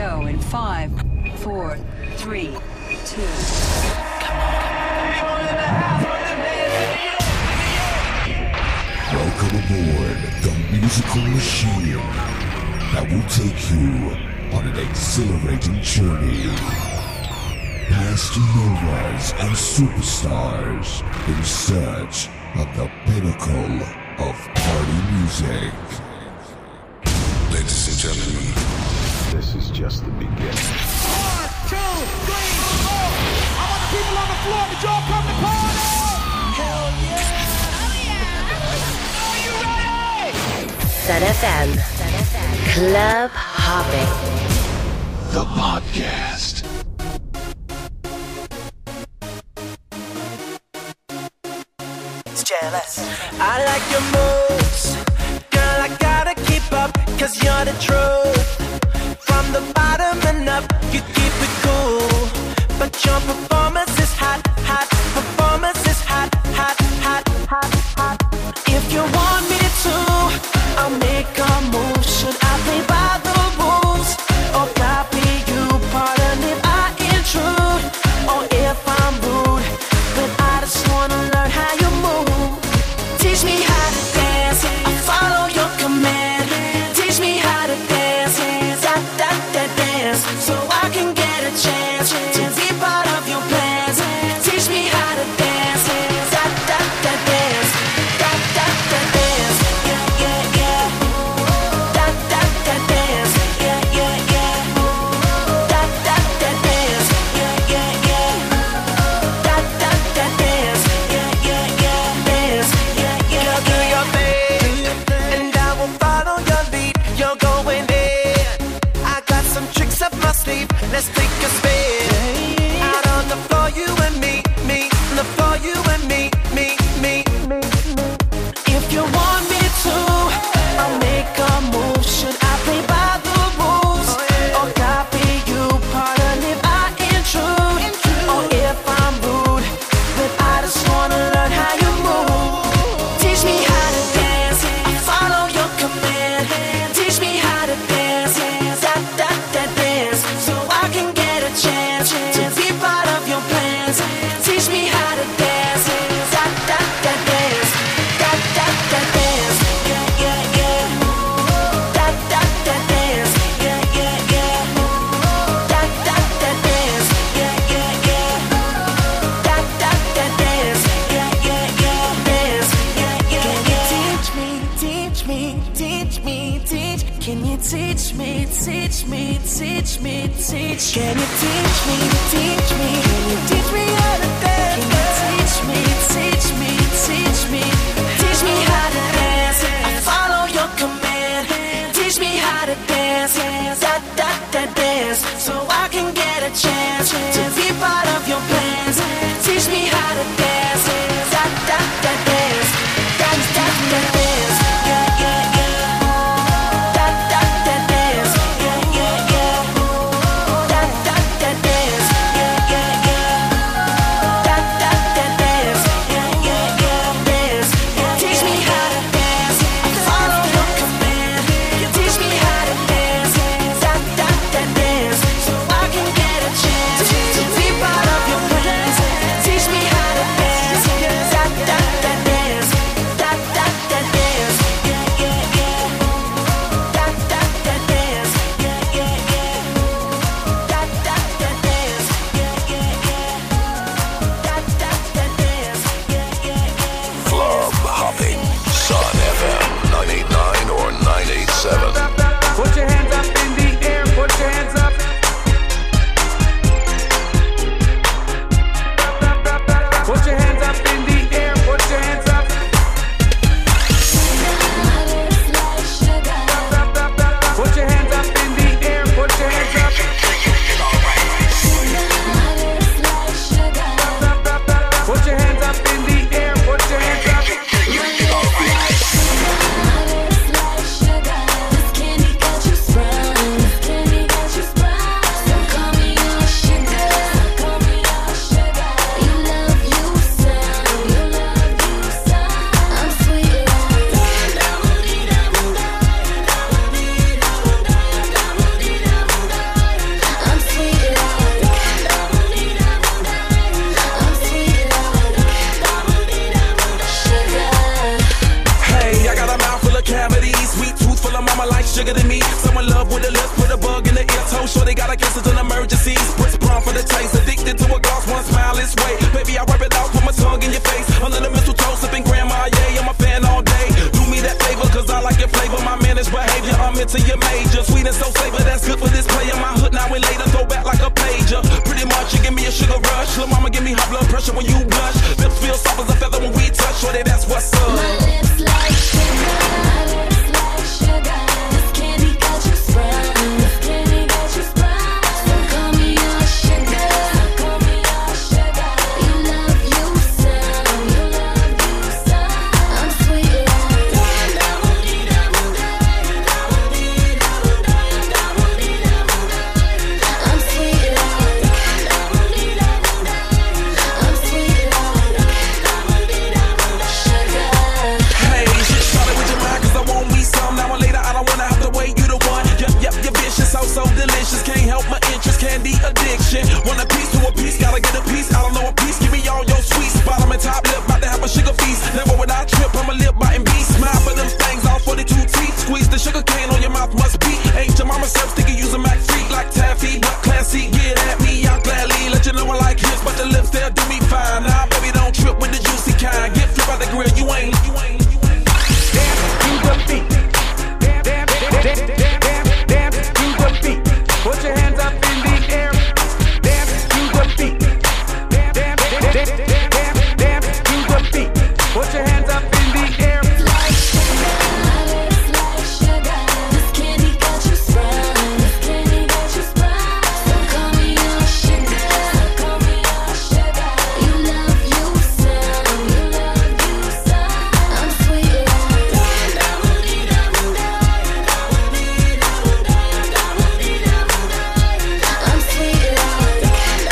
go in 5, 4, 3, 2. Welcome aboard the musical machine that will take you on an exhilarating journey past novas and superstars in search of the pinnacle of party music. Ladies and gentlemen, this is just the beginning. 1, 2, 3, 4. I want the people on the floor to y'all come to party. Hell yeah! Are you ready? Sun FM. Club Hopping. The podcast. It's jealous. I like your moves. Girl, I gotta keep up, 'cause you're the truth. From the bottom and up, you keep it cool. But your performance is hot, hot. Performance is hot, hot, hot, hot, hot. If you want me to, I'll make a move. Should I play by the rules or copy you? Pardon if I intrude or if I'm rude, but I just wanna learn how you move. Teach me how to dance, I'll follow your command. Teach me how to dance, dance, so I can get a chance to be part of your plans. Teach me how to dance, dance, dance, yeah, yeah, yeah. Dance, yeah, yeah, yeah. Dance, yeah, yeah, yeah. Dance, yeah, yeah, yeah. Dance, yeah, yeah. Do your thing, and I will follow your lead. You're going in. I got some tricks up my sleeve. Let's take a spin. Out on the floor, you and me. On the floor, you and me. If you want me to, I'll make a move. Should I play by the rules or copy you? Pardon if I intrude or if I'm rude, but I just wanna learn how you move. Teach me how to dance, I'll follow your command. Teach me how to dance, dance, so I can get a chance to be part of your plans. Teach me how to dance, dance, yeah, yeah, yeah. Dance, yeah, yeah, yeah. Dance, yeah, yeah, yeah. Dance, yeah, yeah, yeah. Dance, yeah, yeah, yeah. Teach me. Can you teach me? Can you teach me? Can you teach me how to dance? Can you teach me? Teach me how to dance. I follow your command. Teach me how to dance, dance, so I can get a chance to be part of your plans. Teach me how to dance, dance, yeah, yeah, yeah. So I can get a chance in love with the lips, put a bug in the ear. Toe sure they got a kiss, it's an emergency. Spritz prong for the taste, addicted to a gloss, one smile is way. Baby, I rub it out, put my tongue in your face. Under the mistletoe, sipping grandma, yeah, I'm a fan all day. Do me that favor, cause I like your flavor. My managed behavior, I'm into your major. Sweet and so savor, that's good for this player. My hood now and later, throw back like a pager. Pretty much, you give me a sugar rush. Lil' mama give me high blood pressure when you blush. Lips feel soft as a feather when we touch. Shorty, that's what's up. My lips like sugar, my lips like sugar. This candy got you sprung, this candy got you sprung. So call me your sugar, call me your sugar. You love you some, you love you some. I'm sweet like I'm sweet like sugar. Hey, shit, started with your mind, cause I want me some. Now or later, I don't wanna have to wait, you the one. Yep, you're vicious, so delicious. Can't help my interest, candy addiction. Want a piece to a piece, gotta get a piece. I don't know a piece, give me all your sweets. Bottom and top lip, about to have a sugar feast. Never would I trip, I'm a lip biting beast. Smile for them things, all 42 teeth. Squeeze the sugar cane on your mouth, must be. Ain't your mama self sticky, use a Mac freak like taffy. But classy, get at me, I'll gladly let you know I like hips, but the lips, they'll do me fine. Nah, baby, don't trip with the juicy kind. Get flip out the grill, you ain't. Dance to the beat. Put your hands up in the air. Dance to the beat. Dance to the beat. Put your hands up in the air. Like sugar, my lips like sugar. This candy got you sprung, this candy got you sprung. So call me your sugar, call me your sugar. You love you some, you love you some. I'm sweet like I'm sweet like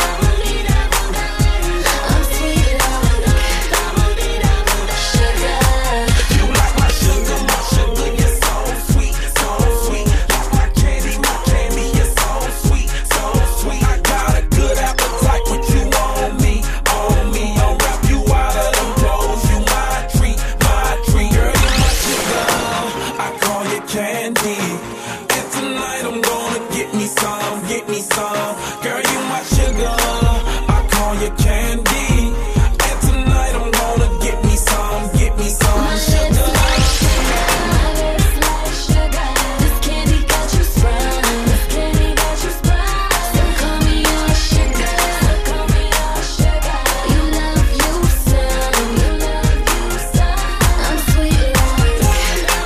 sugar. You like my sugar, you're so sweet, so sweet. Like my candy, you're so sweet, so sweet. I got a good appetite, put you on me. I'll wrap you out of them clothes. You my treat, girl, you're my sugar. I call you candy, and tonight I'm gonna get me some. Girl, you my sugar. I call you candy, and tonight I'm gonna get me some sugar. My lips like sugar. This candy got you sprung, this candy got you sprung. So call me your sugar, call me your sugar. You love you some, you love you some. I'm sweet like I'm sweet like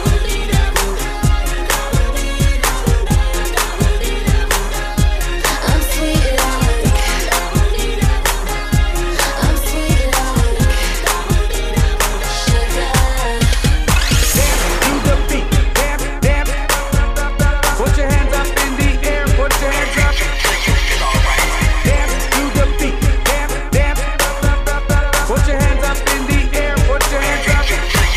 sugar. Dance to the beat. Dance. Put your hands up in the air. Put your hands up. Dance to the beat. Dance. Put your hands up in the air. Put your hands up.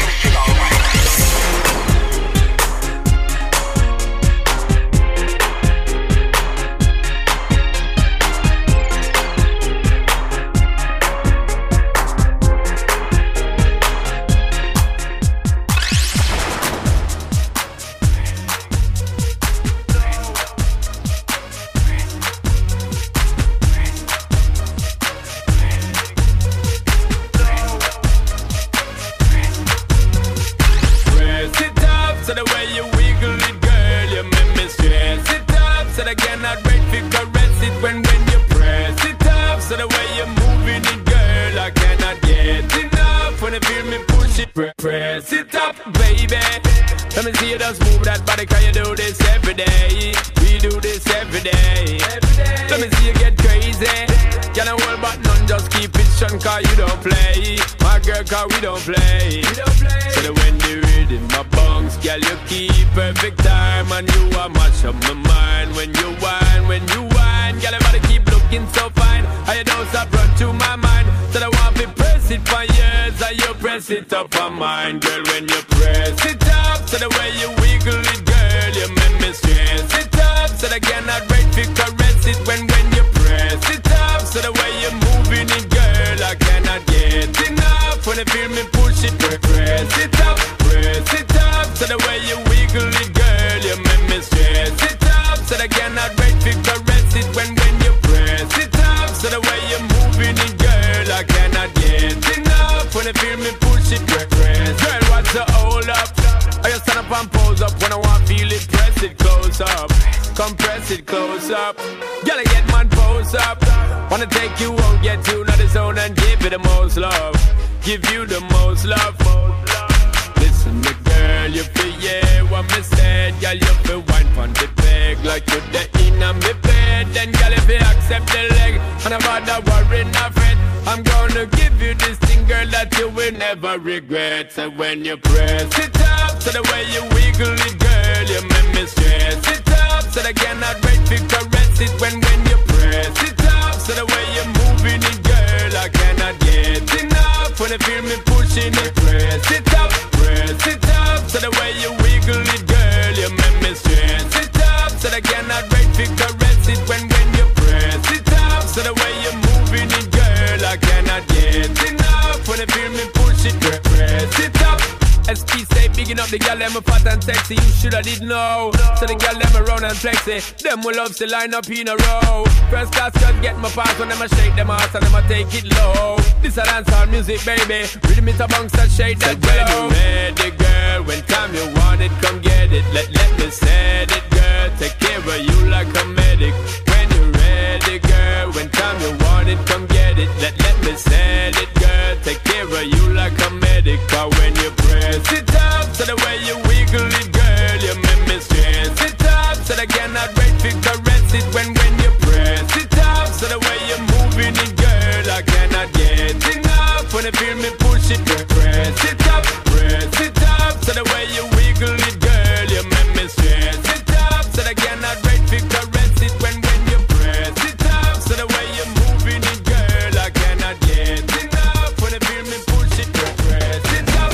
Press it up, so the way you wiggle it, girl, you make me stress it up, so I cannot wait to caress it when you press it up, so the way you're moving it, girl, I cannot get enough when you feel me push it. Press it up, baby. Let me see you just move that body, cause you do this every day. We do this every day. Let me see you get crazy. Can I hold back none, just keep it shun, cause you don't play. My girl, cause we don't play. So that when you read in my bunks, girl, you keep perfect time. And you are mash up my mind. When you whine, girl, everybody keep looking so fine. I don't stop run to my mind. So I want to press it for years, and you press it up on mine. Girl, when you press it up, so the way you wiggle it, girl, you make me stress it up. So I cannot wait to caress it when you press it up. So the way you're moving it, girl, I cannot get enough. When you feel me push it, press it up. So the way you wiggle it, girl, you make me stress compress it close up. Gotta get man pose up. Wanna take you out, get you not the zone and give you the most love. Give you the most love. Listen, the girl, you feel yeah what me said. Girl, you feel wine from the peg like you the in on me bed. Then girl, if you accept the leg and about that worry not fret, I'm gonna give you this thing, girl, that you will never regret. So when you press it up, so the way you wiggle it, girl, you make me stress it up. So I cannot wait to caress it when you press it up. So the way you're moving it, girl, I cannot get enough. When you feel me pushing it, press it up, press it up. So the way you wiggle it, girl, you make me stress it up. So I cannot wait to caress it when you press it up. So the way you're moving it, girl, I cannot get enough. When you feel me push it, press it up. SP say bigging up the gal them fat and sexy. You shoulda did know. So the gal them around and flexy. Them will love to line up in a row. First class just get my pass when them a shake them ass and them a take it low. This a dancehall music, baby. Rhythm it amongst that shade that glow. When you ready, girl, when time you want it, come get it. Let me say it, girl. Take care of you like a medic. When you ready, girl, when time you want it, come get it. Let me say it, girl. Take care of you like a medic. But when you press it up, so the way you wiggle it, girl, you make me stress it up. So I cannot wait to caress it when you press it up. So the way you're moving it, girl, I cannot get enough. When you feel me push it, press it up, press it up. So the way you wiggle it, girl, you make me stress it up. So I cannot wait to caress it when you press it up. So the way you're moving it, girl, I cannot get enough. When you feel me push it, press it up.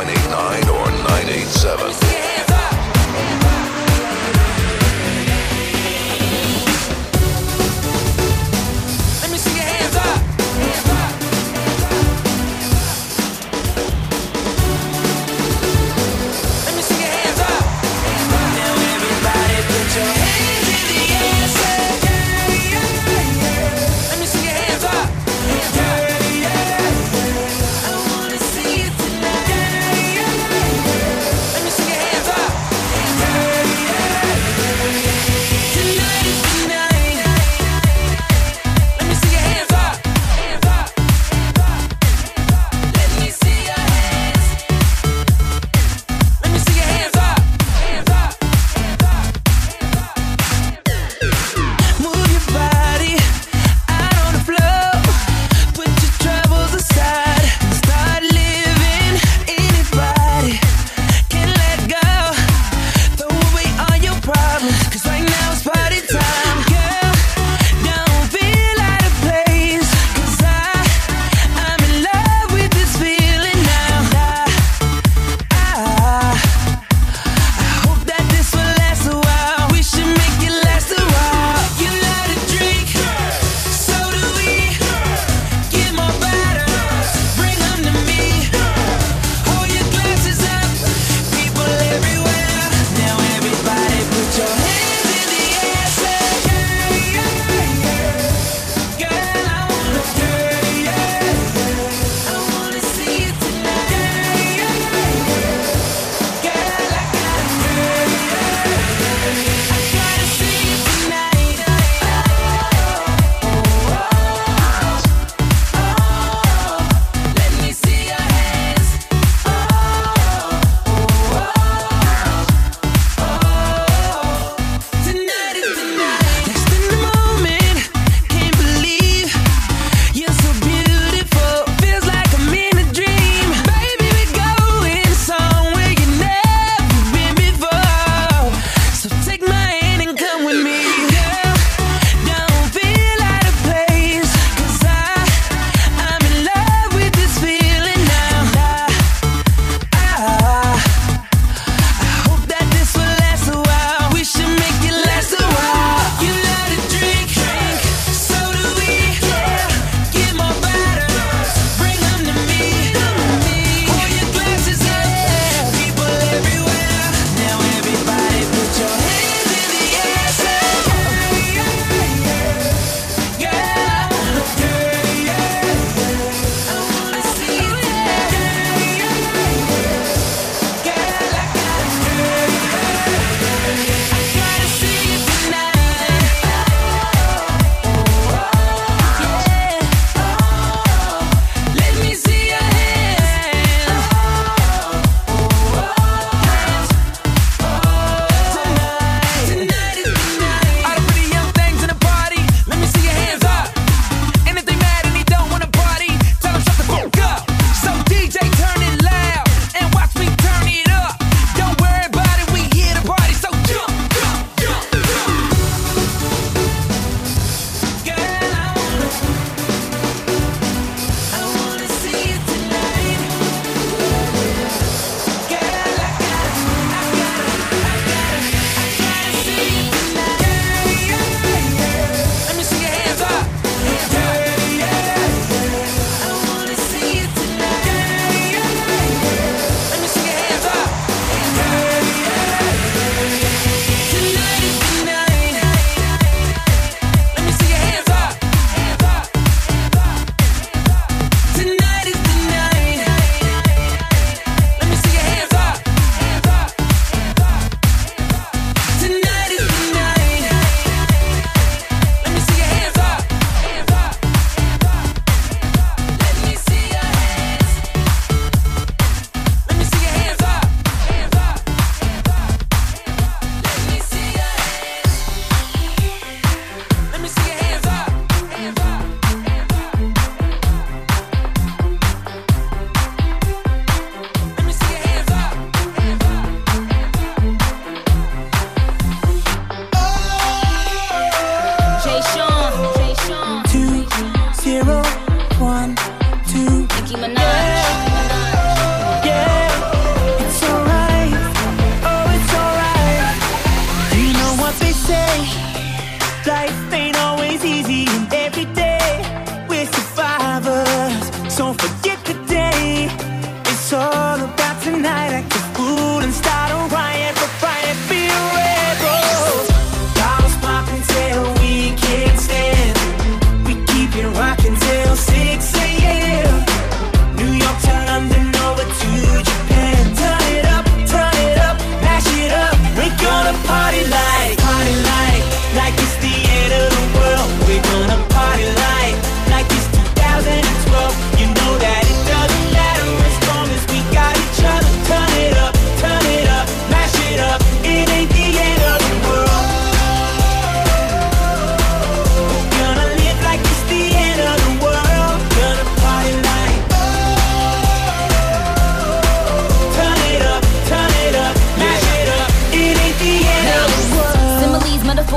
989 or 987. Let me see your hands up. Let me see your hands up. Now everybody put your hands in the air. Say, yeah, yeah, yeah. Let me see your hands up. Yeah, yeah. I wanna see it tonight. Yeah, yeah, yeah. Let me see your hands up.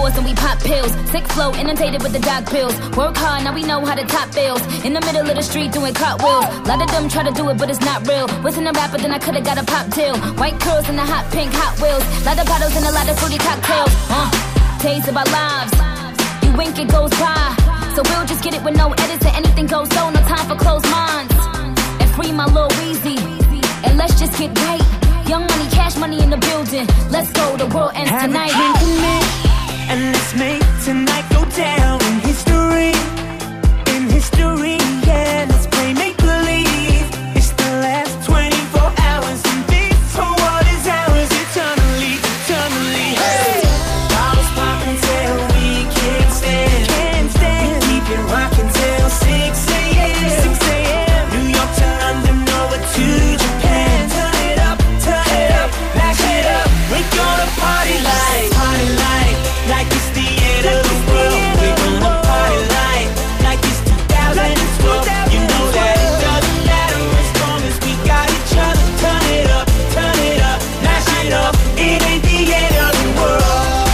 doors and we pop pills. Sick flow, inundated with the dog pills. Work hard, now we know how to top bills. In the middle of the street doing cartwheels. Lot of them try to do it, but it's not real. Wasn't a rapper, then I could've got a pop till. White curls and the hot pink Hot Wheels. Lot of bottles and a lot of fruity cocktails. Days of our lives. You wink, it goes by. So we'll just get it with no edits and anything goes so. No time for closed minds. And free my Lil Weezy. And let's just get right. Young money, cash money in the building. Let's go, the world ends tonight. Have a drink with me, and let's make tonight go down in history. In history, yeah, let's play make-believe. It's the last 24 hours, and this whole world is ours eternally, eternally. Hey, bottles popping till we can't stand. We keep it rocking till 6 a.m. 6 a.m. New York to London, over to Japan. Turn it up, mash it up. We're gonna party like it's the end of the world. We're gonna party like it's 2012. You know that it doesn't matter as long as we got each other. Turn it up, mash it up. It ain't the end of the world.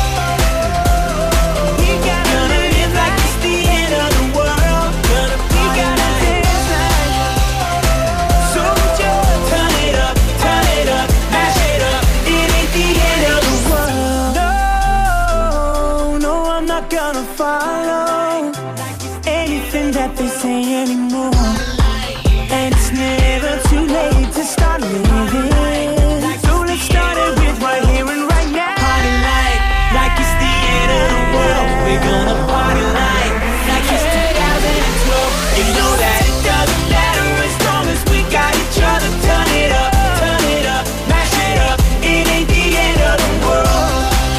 We gonna live like it's the end of the world. Gonna party like. So just turn it up, mash it up. It ain't the end of the world. No, I'm not gonna follow anything that they say anymore. And it's never too late to start living. So let's start it with right here and right now. Party like it's the end of the world. We're gonna party like it's 2012. You know that it doesn't matter as long as we got each other. Turn it up, mash it up. It ain't the end of the world.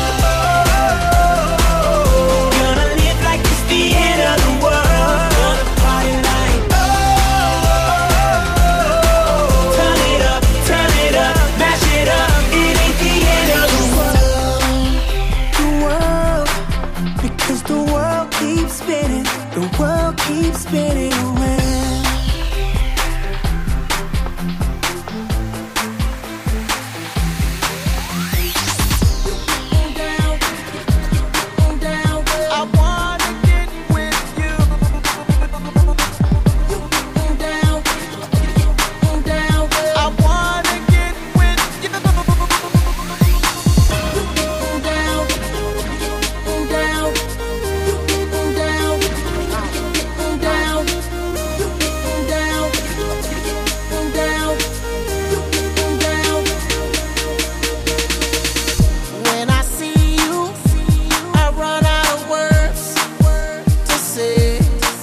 Gonna live like it's the end of the world. Gonna party like. Turn it up, mash it up. It ain't the end of the world. The world, because the world keeps spinning. The world keeps spinning around. I wanna get with you. I wanna get with you. When I see you, I run out of words to say.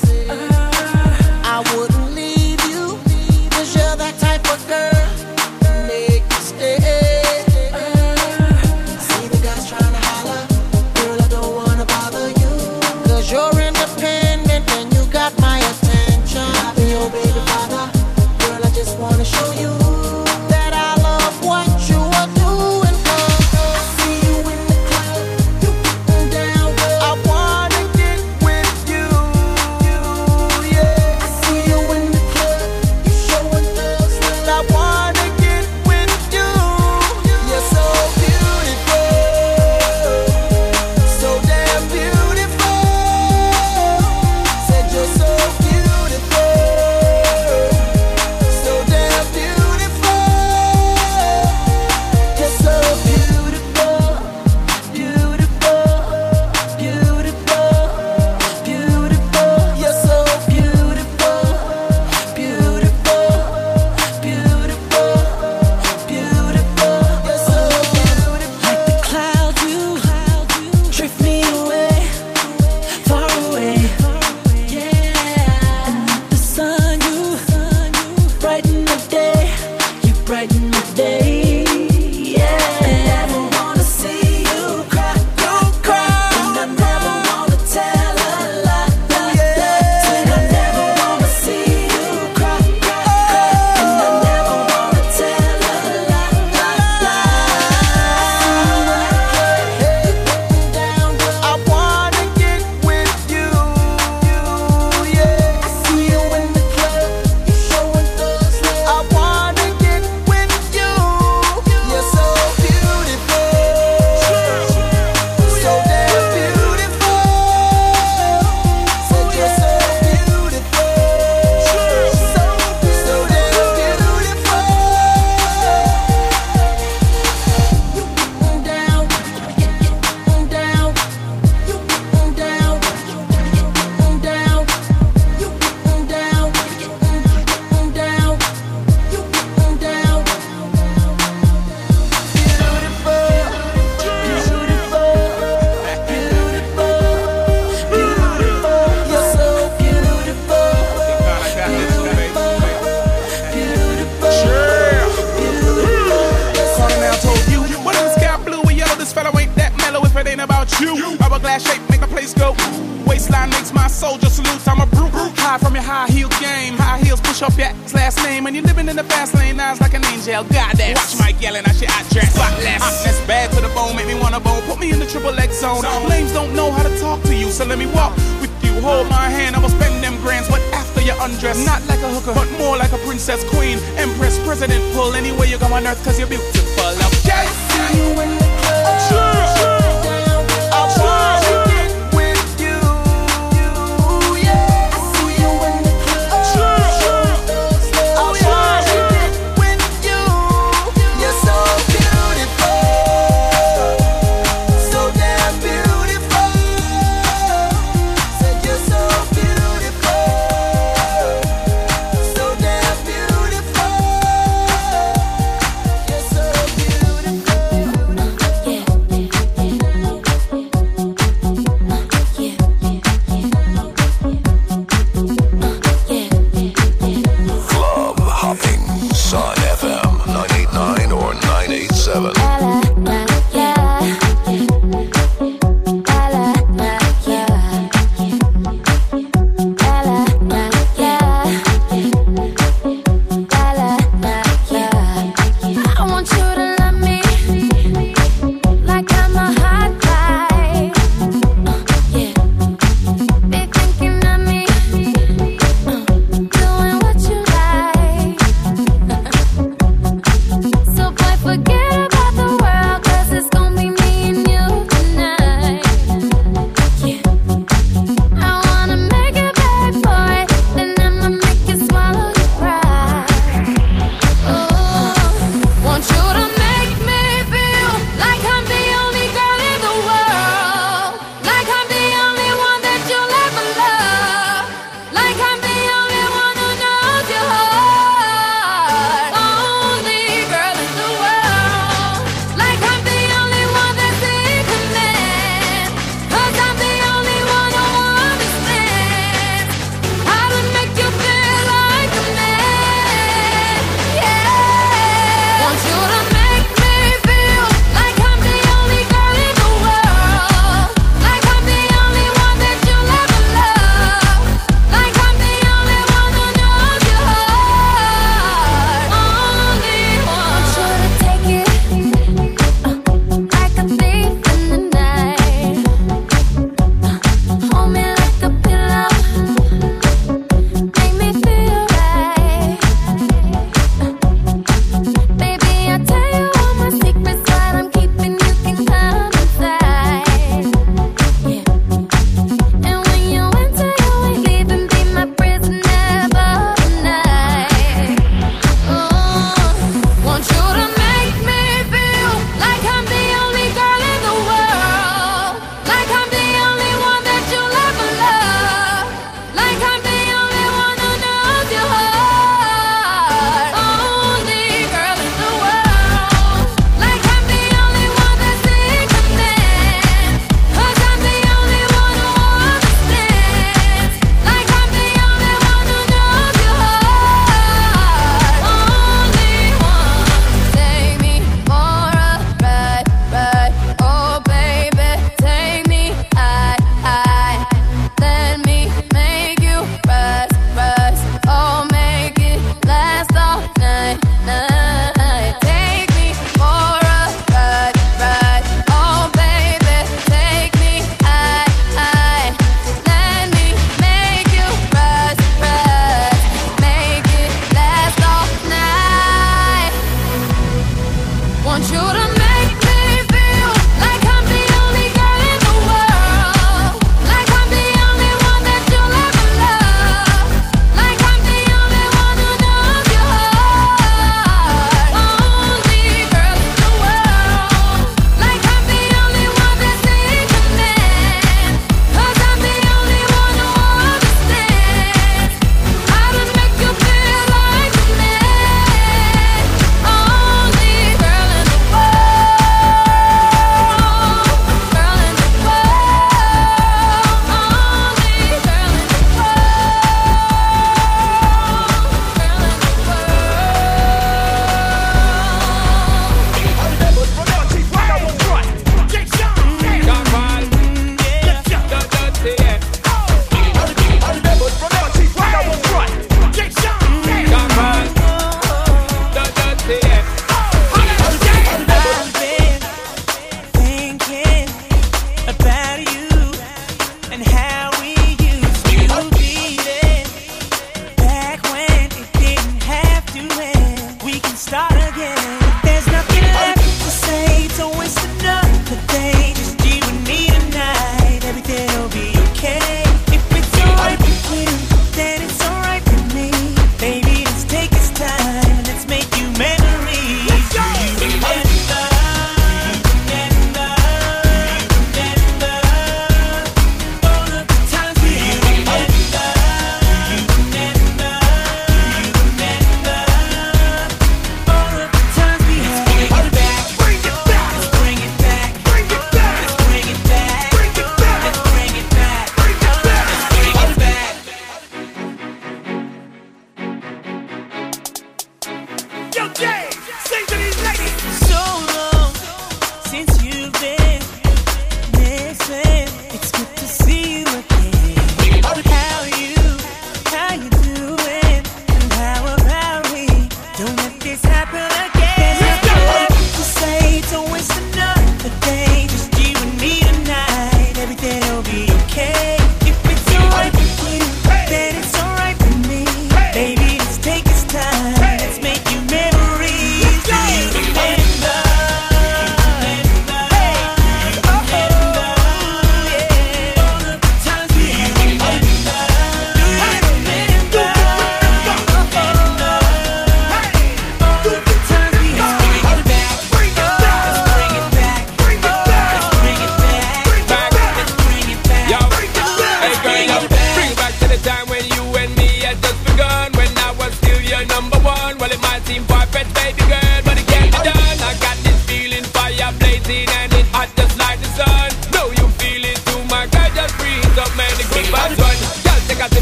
I wouldn't leave you, 'cause you're that type of girl make me stay. See the guys trying to holler, girl, I don't wanna bother you, 'cause you're independent and you got my attention. I'll be your baby father, girl, I just wanna show you that I love what you are doing. 'Cause I see you in the club, you getting down, girl. I wanna get with you, yeah. I see you in the club, you showing thugs love. I wanna get with you. You're so beautiful, so damn beautiful. Said you're so beautiful, so damn beautiful. You're so beautiful, beautiful, beautiful, beautiful. You're so beautiful, beautiful, beautiful, beautiful. You're so beautiful. Like the clouds, you drift me away, far away. Yeah. And like the sun, you brighten the day, you brighten the day. Yeah. I never wanna see you cry, and I never wanna tell a lie. Said I never wanna see you cry, and I never wanna tell a lie. I wanna get with you, yeah. I see you in the club, you showing thugs love. I wanna get with you. shine makes my soldier salute. I'm a brute, high from your high heel game. High heels push up your last name, and you're living in the fast lane. Eyes like an angel, goddamn. Watch my yelling, I shit I dress spotless. Hotness bad to the bone, make me wanna bone. Put me in the triple X zone. Lames don't know how to talk to you, so let me walk with you. Hold my hand, I will spend them grands, but after you undress, not like a hooker, but more like a princess, queen, empress, president. Pull anywhere you go on earth, cause you're beautiful. Okay? See you in the club. Want you to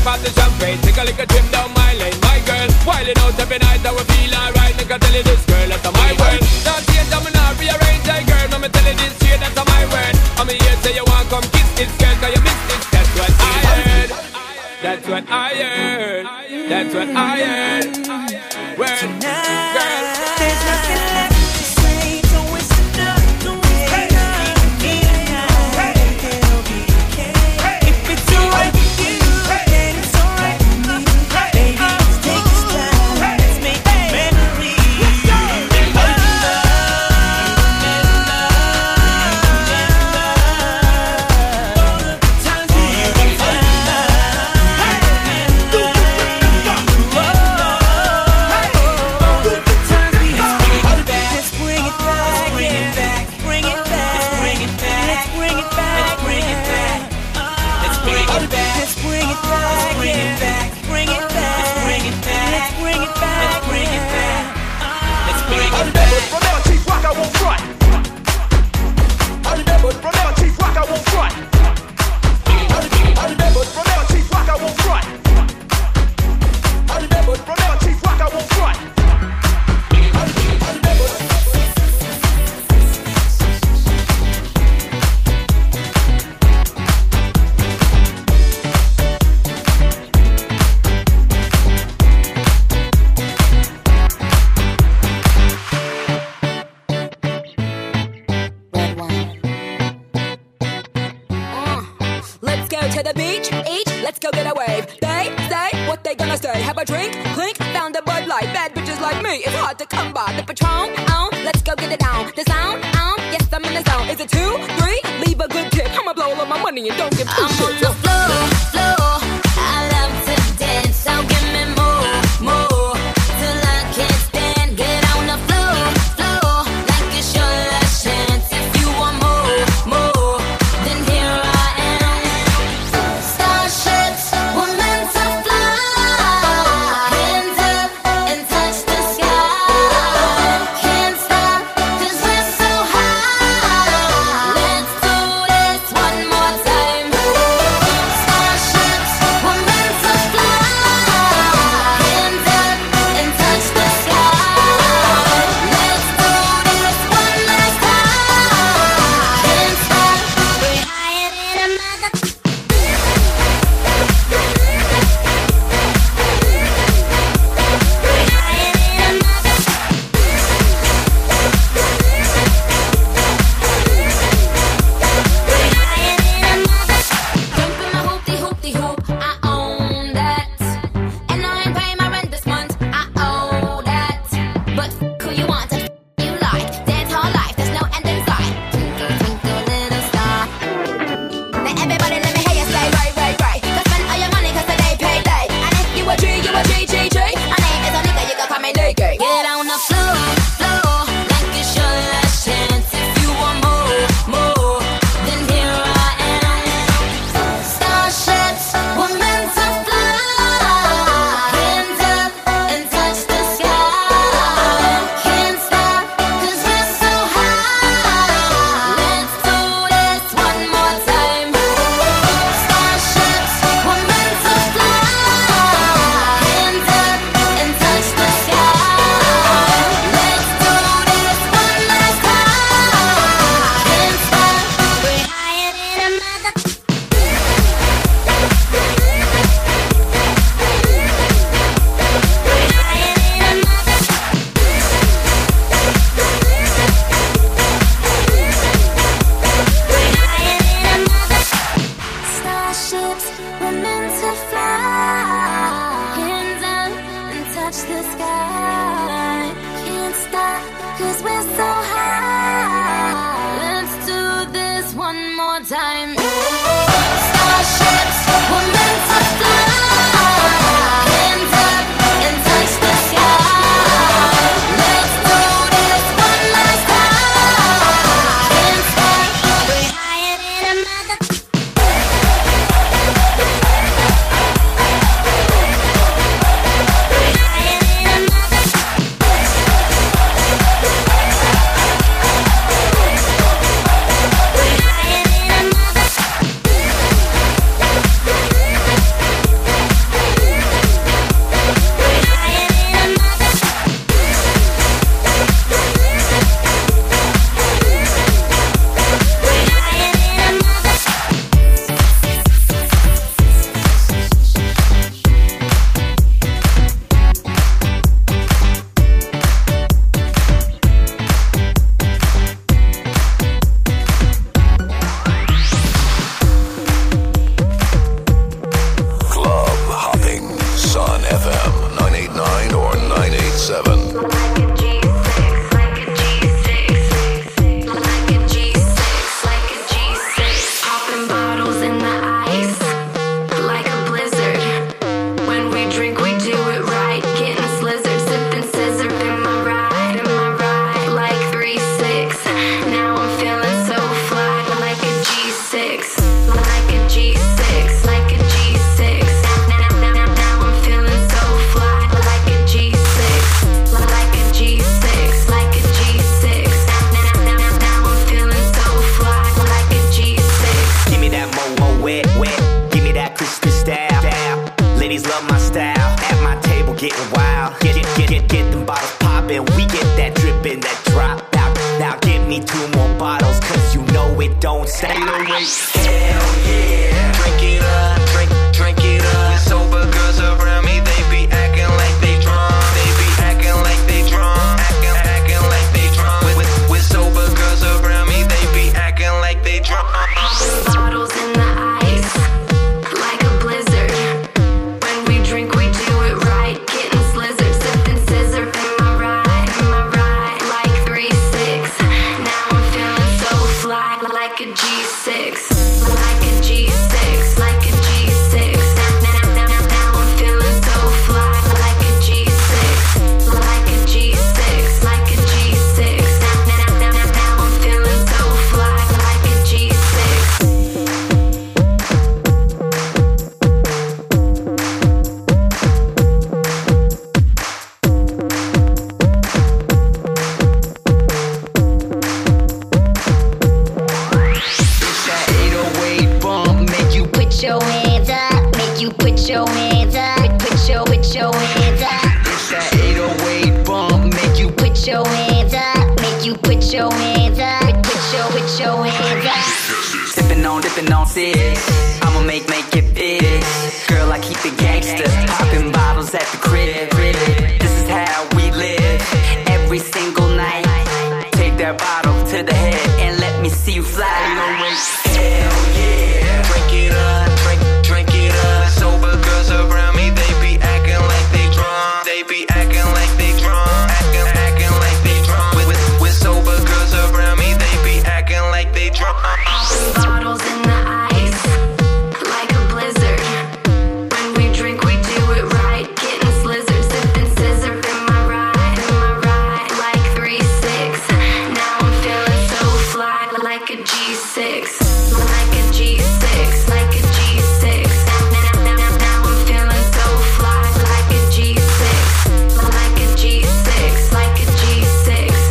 pop the champagne, take a little trip down my lane. My girl, wildin' out every night, I will feel alright. Make I tell you this, girl, that's my word. Now change, I'm not rearrange, hey girl. Now me tell you this, straight, that's my word. I'm here, say you want come kiss this girl, 'cause you missed it. That's what I heard. That's what I heard. That's what I heard. Word, girl. There's nothing left to say, so it's enough to wait. It'll be okay. If it's alright with you, then it's alright with me. Baby, let's take this time. Let's make a memory. need 2 more bottles, cause you know it don't stay away. Hell yeah, drink it up, drink it up. With sober girls around me, they be acting like they drunk. They be acting like they drunk, acting like they drunk. With sober girls around me, they be acting like they drunk. Bottles in the ice, like a blizzard. When we drink, we do it right. Getting slizzard, sipping scissor. Am I right? Like 3-6. Now I'm feeling so fly, like a G6. Like a G6, like a G6. Now I'm feeling so fly, like a G6. Like a G6, like a G6. Now I'm feeling so fly, like a G6. It's that 808 bump, make you Put your hands up, make you put your hands up, put your hands up. It's that 808 bump, make you Put your hands up, make you put your hands up, put your hands up. Dipping on six. I'ma make it big. Girl, I keep it gangster. Popping bottles at the crib. This is how we live. Every single night. Take that bottle to the head and let me see you fly. hell yeah, drink it up, drink it up. Sober girls around me, they be acting like they drunk. They be acting like they drunk, acting like they drunk. With sober girls around me, they be acting like they drunk. Bottles in the ice, like a blizzard. When we drink, we do it right. Getting slizzard, sipping scissor. Am I right? Like 3-6. Now I'm feeling so fly, like a G6. Like a G6, like a G6. Now I'm feeling so fly, like a G6. Like a G6, like a G6.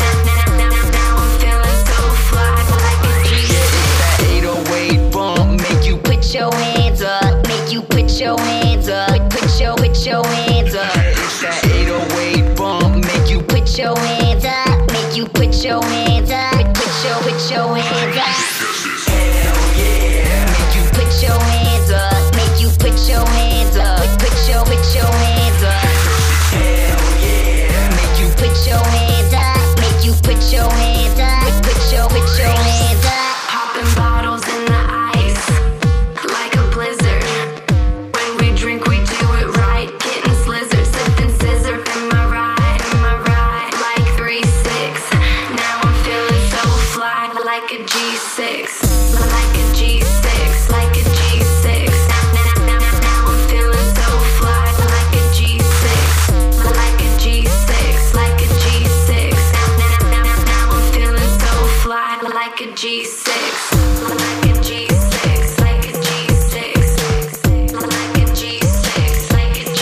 Now I'm feeling so fly, like a G6. That 808 bump, make you Put your hands up, make you put your hands up, put your hands up. It's that 808 bump, make you Put your hands up, make you put your hands up, put your hands up. hell yeah, Make you put your hands up, make you put your hands up, put your hands up. hell yeah. Make you put your hands up, make you put your hands up, put your hands up. Popping bottles in the ice, like a blizzard. When we drink, we do it right. Getting slizzard, sipping scissor. Am I right? Like 3-6. Now I'm feeling so fly, like a G6. Like a G6, like a G6. Now I'm feeling so fly, like a G6. Like a G6, like a G6. Now I'm feeling so fly, like a G6. Like a G6, like a G6. Like a G6, like a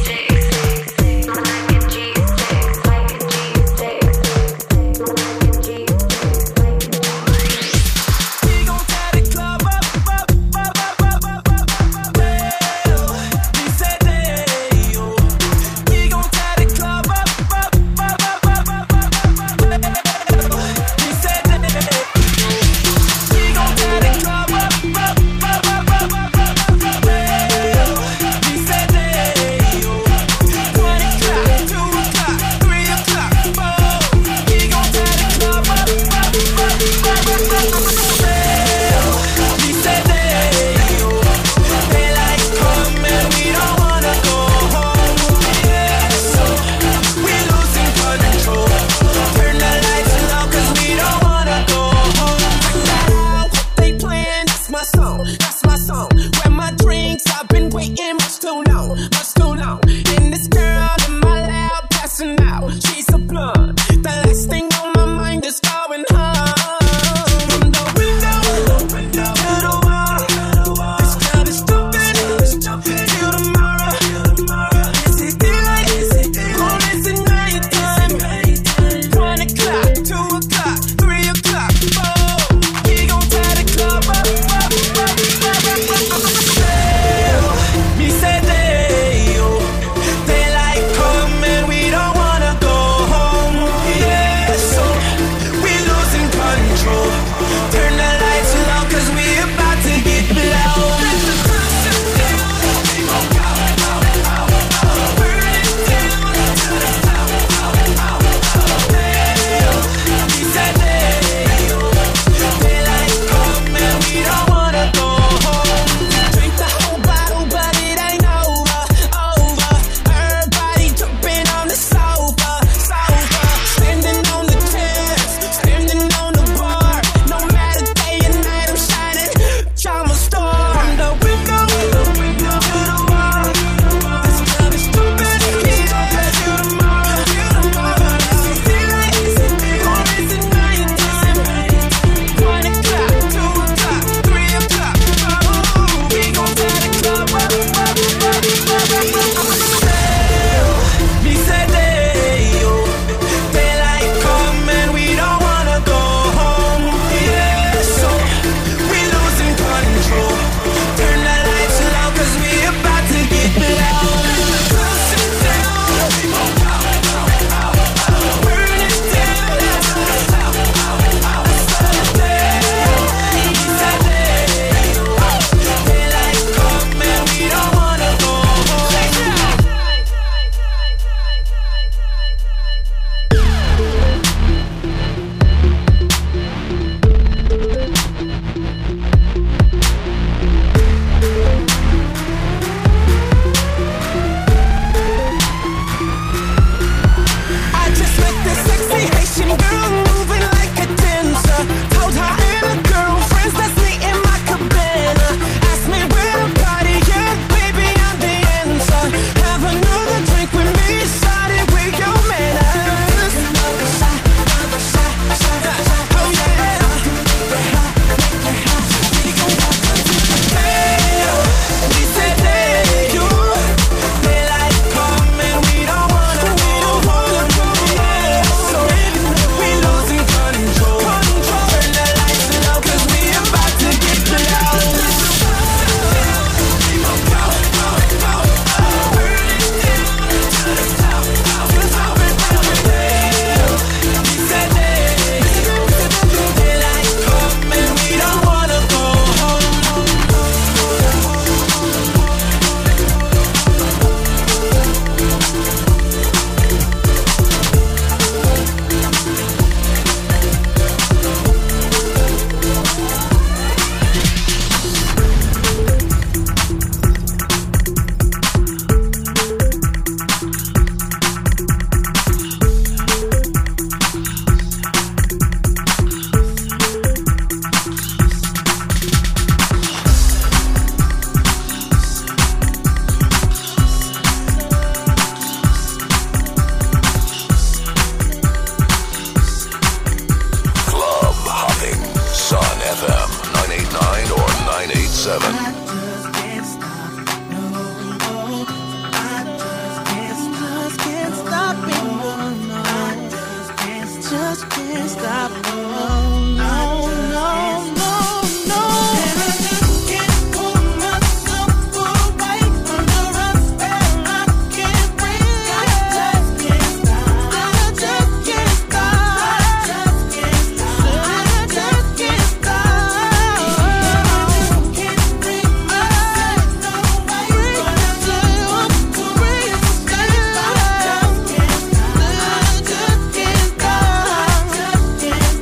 G6. Like a G6, like a G6. Like a G6. We gon' tear the club stop. Oh, no, no, no, no. And I just can't pull myself away under a spell I can't break. I just can't stop. I just can't stop. I just can't stop. I just can't stop. I can't bring myself away, but I just want to breathe. I just can't stop. I just can't stop. I just can't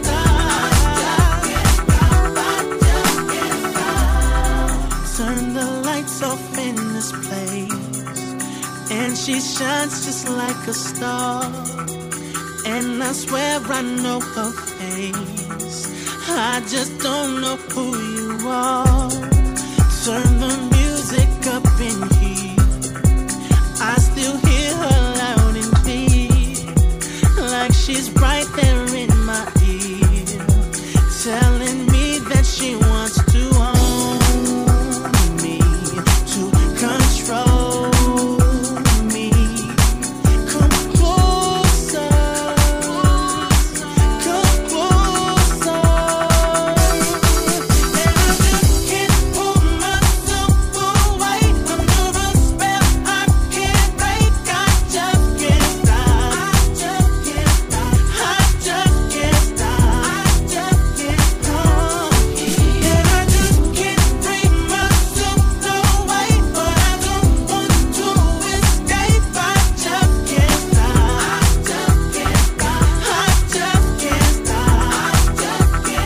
stop. Turn the lights off in this place, and she shines just like a star. And I swear I know her face, I just don't know who you are. Turn the music up in here, I still hear her loud and clear, like she's right there in my ear, telling me that she wants to own me, to control me. Come closer, come closer. And I just can't pull myself away under a spell I can't break. I just can't stop. I just can't stop. I just can't stop. I just can't stop. And I just can't bring myself away, but I don't want to escape. I just can't stop. I just can't stop. I just can't stop. I just can't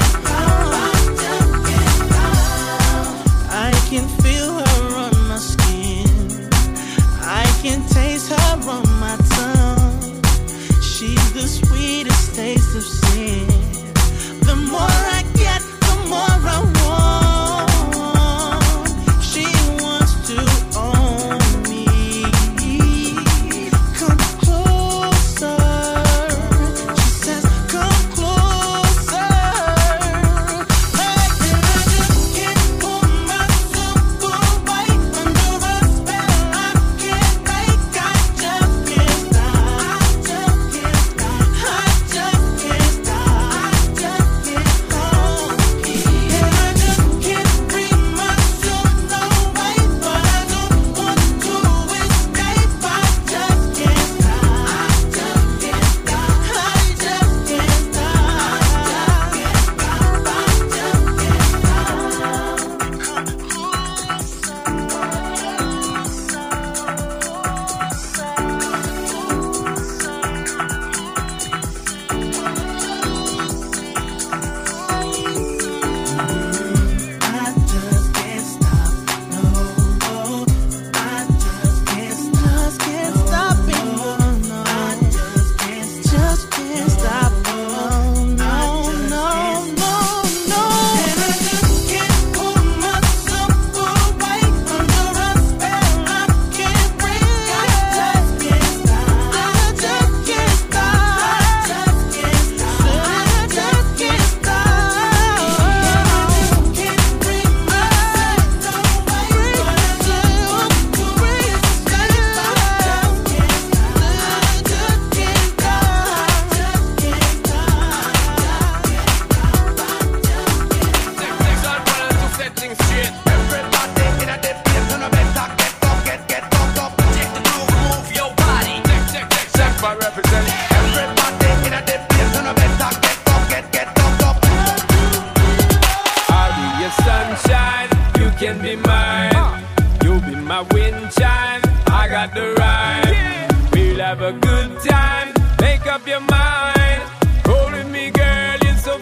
stop. I can feel her on my skin, I can taste her on my tongue. She's the sweetest taste of sin. The more I get, the more I want. She wants to own me. Come closer. She says, come closer. Hey, and I just can't pull myself away under a spell I can't break. I just can't stop. I just can't stop. I just can't stop. I just can't stop. And I just can't bring myself away, but I don't want to escape. I just can't stop. I just can't stop. I just can't can be mine. You be my wind chime. I got the rhyme. We'll have a good time. Make up your mind. Roll with me, girl, you're so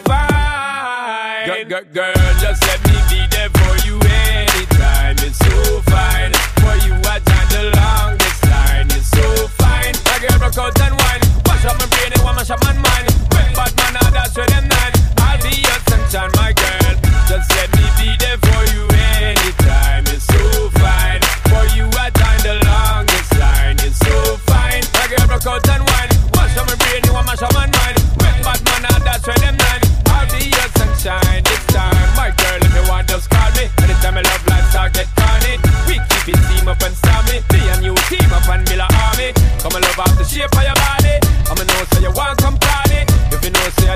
fine. Girl, just let me be there for you anytime. It's so fine. For you, I time the longest line. It's so fine. My girl, rock out and wine. Wash up my brain and wash up my mind. When bad man, that's where them nine. I'll be your sunshine, my girl. Just let me be there for you anytime. It's so fine. For you, I time the longest line. It's so fine. My girl, rock out and wine. Wash up my brain and wash up my mind. When bad man, that's where them nine. I'll be your sunshine this time. My girl, if you want, just call me. Anytime I love life, start get corny. We keep it team up and stormy. Me and you team up and Miller Army. Come and love off the shape of your body. I'ma know say you want some party. If you know say you want me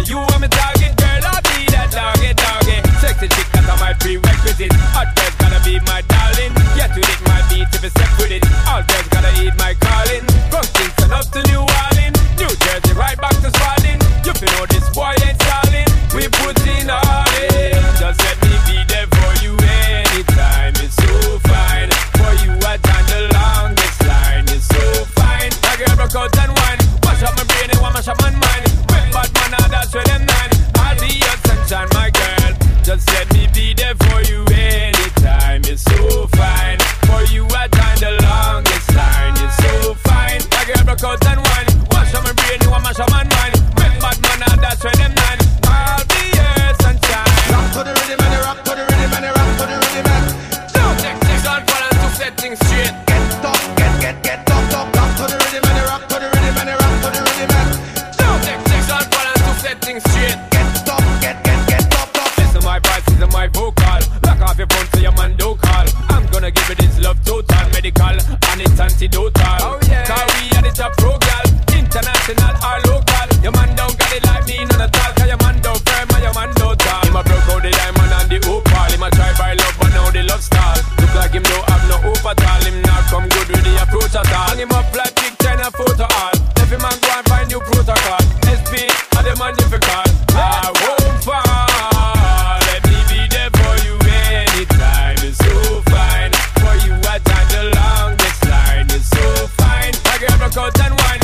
the target, girl, I'll be that doggy. Sexy chick, that's my prerequisite. Hot girls gotta be my darling. Get with it, my beat if it's step with it. All girls gotta eat my calling. From Kingston up to New Orleans, New Jersey right back to Spalding. You feel know this boy ain't stalling. We put in all in. Just let me be there for you anytime. It's so fine. For you I done the longest line. It's so fine. My girl broke out and wine. Mash up my brain and mash up my mind. Quick bad man, that's where them nine. I'll be your sunshine, my girl. Just let me be there for you anytime. It's so fine. For you I done the longest line. It's so fine. My girl broke out and wine. Mash up my brain and mash up my mind. Quick bad man, that's where them nine. I'll be your sunshine. Rock to the rhythm and rock to the rhythm and rock to the rhythm and Check on balance to set things straight. get up. Rock to the rhythm and rock to the rhythm and rock to the rhythm and Check on balance to set things straight. get up. Listen my voice, listen my vocal. Lock off your phone so your man don't call. I'm gonna give it this love total, medical and it's antidotal. Oh yeah. Cause we are the top pro gal, international or local. Your man don't got it like me, none at all. Cause your man don't firm and your man don't tall. Him a broke out the diamond and the opal. Him a try by love but now the love style. Look like him don't have no hope at all. Him not come good with the approach at all. Hang him up like big 10 and photo all. Every man go and find new protocol. SP are the man difficult. I won't fall. Let me be there for you anytime. It's so fine. For you I time the longest line. It's so fine. My girl broke out and wine.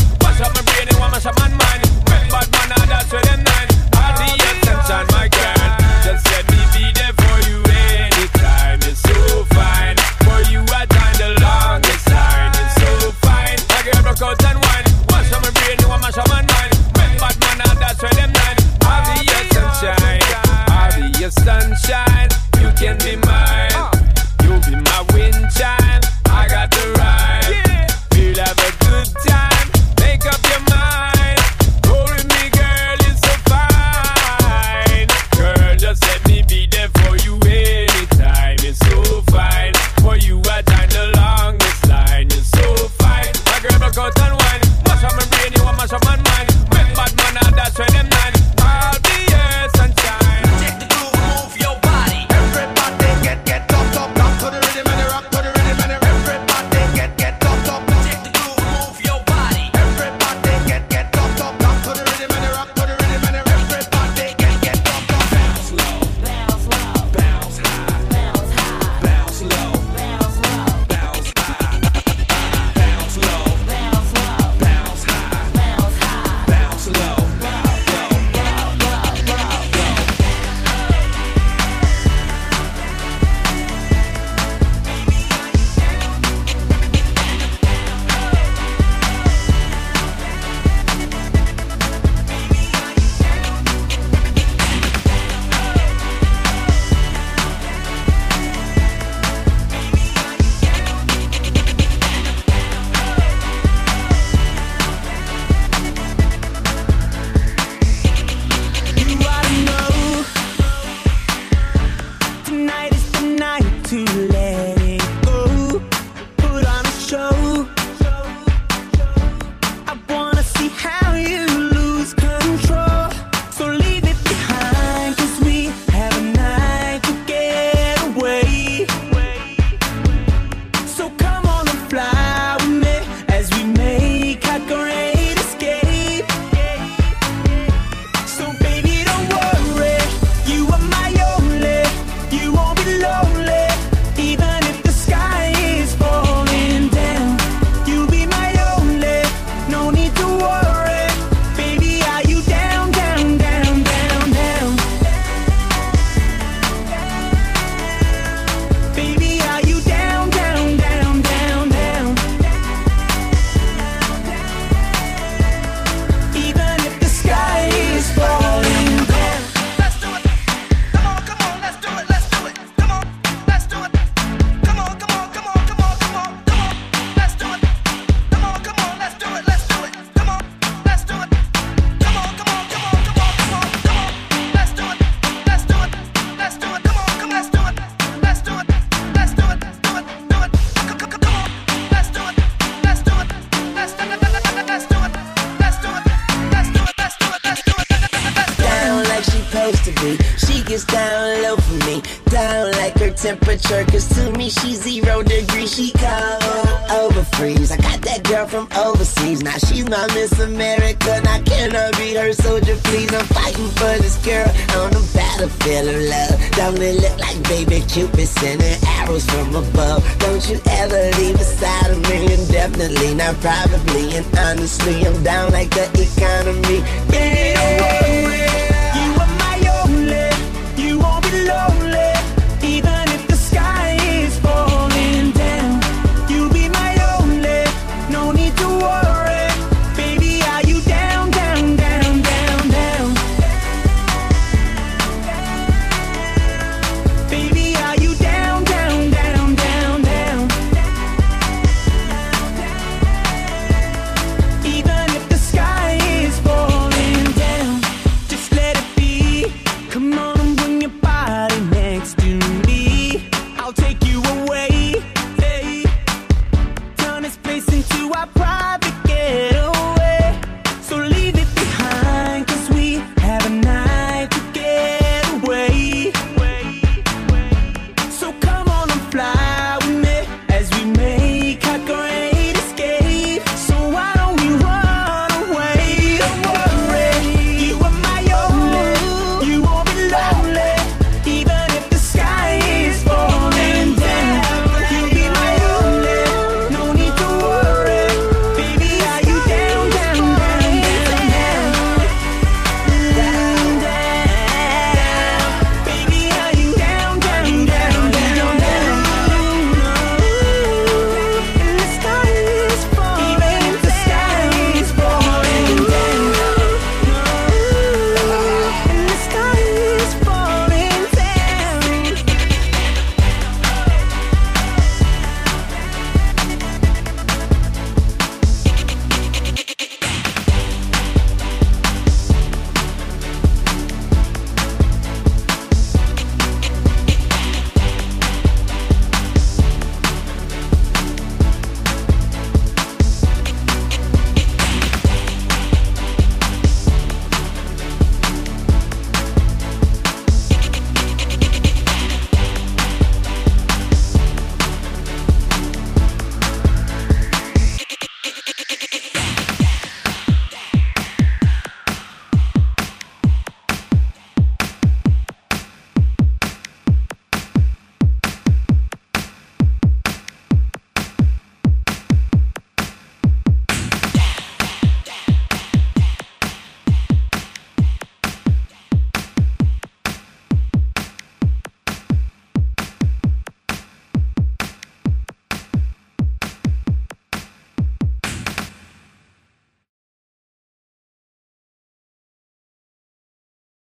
supposed to be. She gets down low for me, down like her temperature. Cause to me she's 0 degrees, she cold over freeze. I got that girl from overseas, now she's my Miss America. Now can I be her soldier, please? I'm fighting for this girl on the battlefield of love. Don't it look like baby Cupid sending arrows from above? Don't you ever leave aside of me, indefinitely, not probably. And honestly, I'm down like the economy. Yeah.